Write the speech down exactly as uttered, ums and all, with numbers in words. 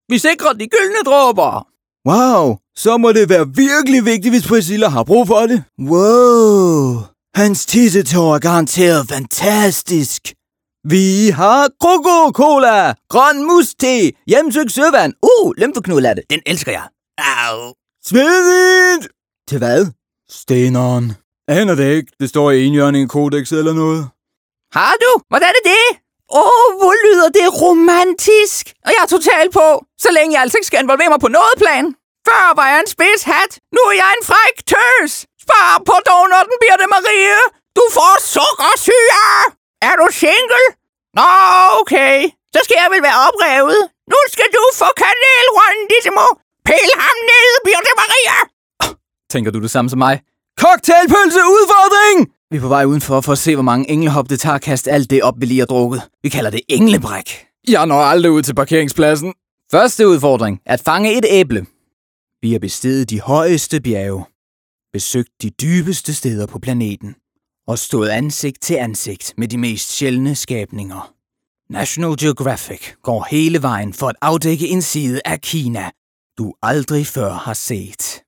Vi sikrer de gyldne dråber. Wow, så må det være virkelig vigtigt, hvis Priscilla har brug for det. Wow, hans tissetår er garanteret fantastisk. Vi har Coca-Cola, grøn mus-te, hjemsøgt søvand. Uh, lymfeknudlatte, den elsker jeg. Au. Svedigt! Til hvad? Steneren. Aner det ikke. Det står i enhjørning i Codex eller noget. Har du? Hvordan er det? Åh, oh, hvor lyder det romantisk. Og jeg er totalt på, så længe jeg altså ikke skal involvere mig på noget plan. Før var jeg en spidshat. Nu er jeg en fræk tøs. Spar på donutten, Birte Marie. Du får sukkersyre. Er du single? Nå, okay. Så skal jeg vel være oprevet. Nu skal du få kanelrondissimo. Pil ham ned, Birte Marie. Tænker du det samme som mig? Cocktailpølse udfordring! Vi er på vej udenfor for at se, hvor mange englehop det tager at kaste alt det op, vi lige har drukket. Vi kalder det englebræk. Jeg når aldrig ud til parkeringspladsen. Første udfordring er at fange et æble. Vi har besteget de højeste bjerge, besøgt de dybeste steder på planeten og stået ansigt til ansigt med de mest sjældne skabninger. National Geographic går hele vejen for at afdække en side af Kina, du aldrig før har set.